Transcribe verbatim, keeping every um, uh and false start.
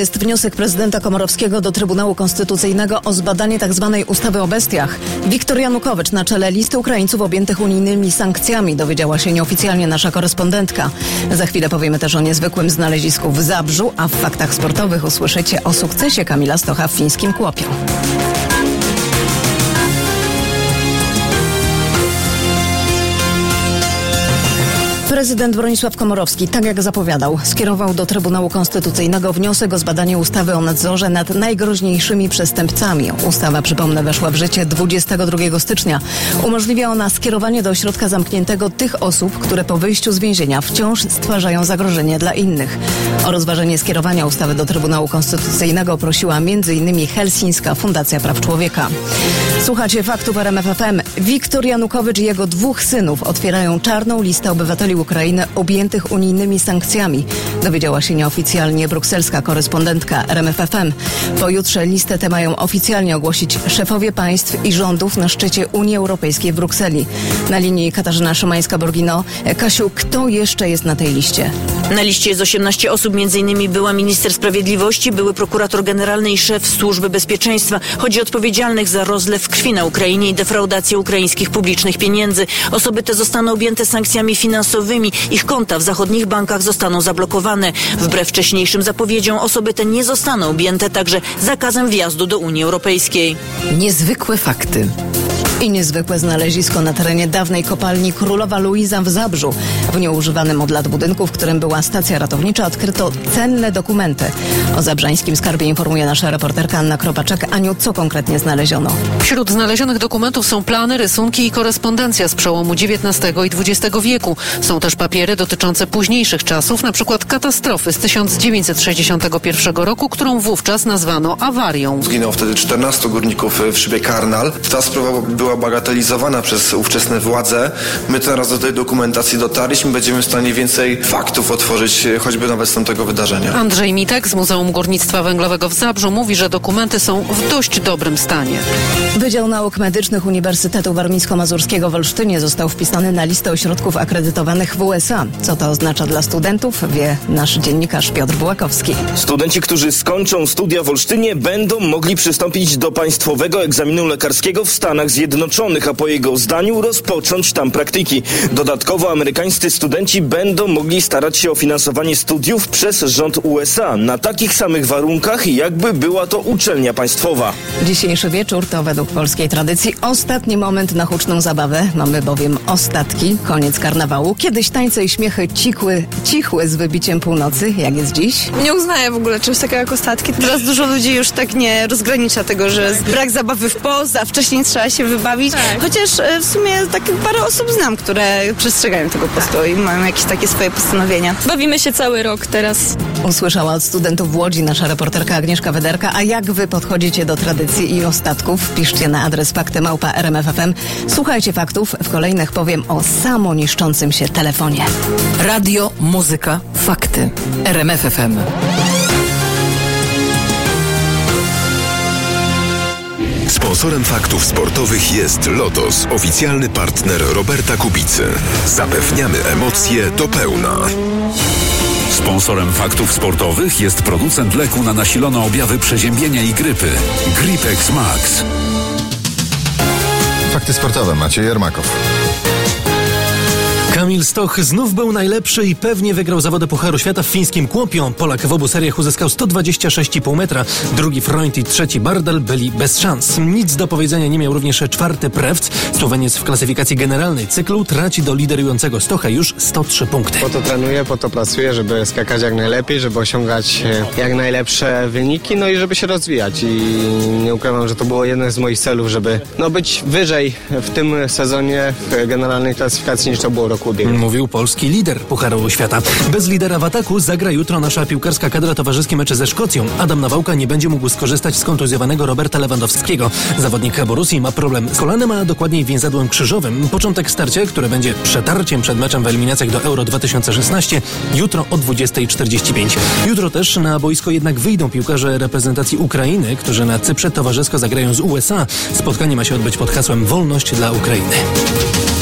jest wniosek prezydenta Komorowskiego do Trybunału Konstytucyjnego o zbadanie tzw. ustawy o bestiach. Wiktor Janukowicz na czele listy Ukraińców objętych unijnymi sankcjami, dowiedziała się nieoficjalnie nasza korespondentka. Za chwilę powiemy też o niezwykłym znalezisku w Zabrzu, a w faktach sportowych usłyszycie o sukcesie Kamila Stocha w fińskim Kłopiu. Prezydent Bronisław Komorowski, tak jak zapowiadał, skierował do Trybunału Konstytucyjnego wniosek o zbadanie ustawy o nadzorze nad najgroźniejszymi przestępcami. Ustawa, przypomnę, weszła w życie dwudziestego drugiego stycznia. Umożliwia ona skierowanie do ośrodka zamkniętego tych osób, które po wyjściu z więzienia wciąż stwarzają zagrożenie dla innych. O rozważenie skierowania ustawy do Trybunału Konstytucyjnego prosiła między innymi Helsińska Fundacja Praw Człowieka. Słuchacie faktów R M F F M. Wiktor Janukowicz i jego dwóch synów otwierają czarną listę obywateli Ukrainy objętych unijnymi sankcjami, dowiedziała się nieoficjalnie brukselska korespondentka R M F F M. Pojutrze listę tę mają oficjalnie ogłosić szefowie państw i rządów na szczycie Unii Europejskiej w Brukseli. Na linii Katarzyna Szymańska-Borgino. Kasiu, kto jeszcze jest na tej liście? Na liście jest osiemnaście osób, między innymi była minister sprawiedliwości, były prokurator generalny i szef Służby Bezpieczeństwa. Chodzi o odpowiedzialnych za rozlew krwi na Ukrainie i defraudację ukraińskich publicznych pieniędzy. Osoby te zostaną objęte sankcjami finansowymi. Ich konta w zachodnich bankach zostaną zablokowane. Wbrew wcześniejszym zapowiedziom osoby te nie zostaną objęte także zakazem wjazdu do Unii Europejskiej. Niezwykłe fakty. I niezwykłe znalezisko na terenie dawnej kopalni Królowa Luiza w Zabrzu. W nieużywanym od lat budynku, w którym była stacja ratownicza, odkryto cenne dokumenty. O zabrzańskim skarbie informuje nasza reporterka Anna Kropaczek. Aniu, co konkretnie znaleziono? Wśród znalezionych dokumentów są plany, rysunki i korespondencja z przełomu dziewiętnastego i dwudziestego wieku. Są też papiery dotyczące późniejszych czasów, na przykład katastrofy z tysiąc dziewięćset sześćdziesiątego pierwszego roku, którą wówczas nazwano awarią. Zginęło wtedy czternastu górników w szybie Karnal. Ta sprawa była bagatelizowana przez ówczesne władze. My teraz do tej dokumentacji dotarliśmy, będziemy w stanie więcej faktów otworzyć, choćby nawet z tamtego wydarzenia. Andrzej Mitek z Muzeum Górnictwa Węglowego w Zabrzu mówi, że dokumenty są w dość dobrym stanie. Wydział Nauk Medycznych Uniwersytetu Warmińsko-Mazurskiego w Olsztynie został wpisany na listę ośrodków akredytowanych w U S A. Co to oznacza dla studentów, wie nasz dziennikarz Piotr Bułakowski. Studenci, którzy skończą studia w Olsztynie, będą mogli przystąpić do państwowego egzaminu lekarskiego w Stanach Zjednoczonych, a po jego zdaniu rozpocząć tam praktyki. Dodatkowo amerykańscy studenci będą mogli starać się o finansowanie studiów przez rząd U S A na takich samych warunkach, jakby była to uczelnia państwowa. Dzisiejszy wieczór to według polskiej tradycji ostatni moment na huczną zabawę. Mamy bowiem ostatki, koniec karnawału. Kiedyś tańce i śmiechy cikły, cichły z wybiciem północy, jak jest dziś. Nie uznaję w ogóle czegoś takiego jak ostatki. Teraz dużo ludzi już tak nie rozgranicza tego, że brak zabawy w poza, a wcześniej trzeba się wybawić. Tak. Chociaż w sumie tak parę osób znam, które przestrzegają tego postu i mają jakieś takie swoje postanowienia. Bawimy się cały rok teraz. Usłyszała od studentów w Łodzi nasza reporterka Agnieszka Wederka. A jak wy podchodzicie do tradycji i ostatków? Piszcie na adres fakty małpa r m f f m. Słuchajcie faktów. W kolejnych powiem o samoniszczącym się telefonie. Radio, muzyka, fakty. R M F F M. Sponsorem faktów sportowych jest Lotos, oficjalny partner Roberta Kubicy. Zapewniamy emocje do pełna. Sponsorem faktów sportowych jest producent leku na nasilone objawy przeziębienia i grypy. Gripex Max. Fakty sportowe, Maciej Jermakow. Kamil Stoch znów był najlepszy i pewnie wygrał zawody Pucharu Świata w fińskim Kłopiu. Polak w obu seriach uzyskał sto dwadzieścia sześć i pół metra. Drugi Freund i trzeci Bardal byli bez szans. Nic do powiedzenia nie miał również czwarty Prewc. Słoweniec w klasyfikacji generalnej cyklu traci do liderującego Stocha już sto trzy punkty. Po to trenuję, po to pracuję, żeby skakać jak najlepiej, żeby osiągać jak najlepsze wyniki, no i żeby się rozwijać. I nie ukrywam, że to było jeden z moich celów, żeby no, być wyżej w tym sezonie w generalnej klasyfikacji niż to było roku ubiegłego. Mówił polski lider Pucharu Świata. Bez lidera w ataku zagra jutro nasza piłkarska kadra towarzyskie mecze ze Szkocją. Adam Nawałka nie będzie mógł skorzystać z kontuzjowanego Roberta Lewandowskiego. Zawodnik Borussii ma problem z kolanem, a dokładniej więzadłem krzyżowym. Początek starcia, które będzie przetarciem przed meczem w eliminacjach do Euro dwa tysiące szesnaście, jutro o dwudziesta czterdzieści pięć. Jutro też na boisko jednak wyjdą piłkarze reprezentacji Ukrainy, którzy na Cyprze towarzysko zagrają z U S A. Spotkanie ma się odbyć pod hasłem Wolność dla Ukrainy.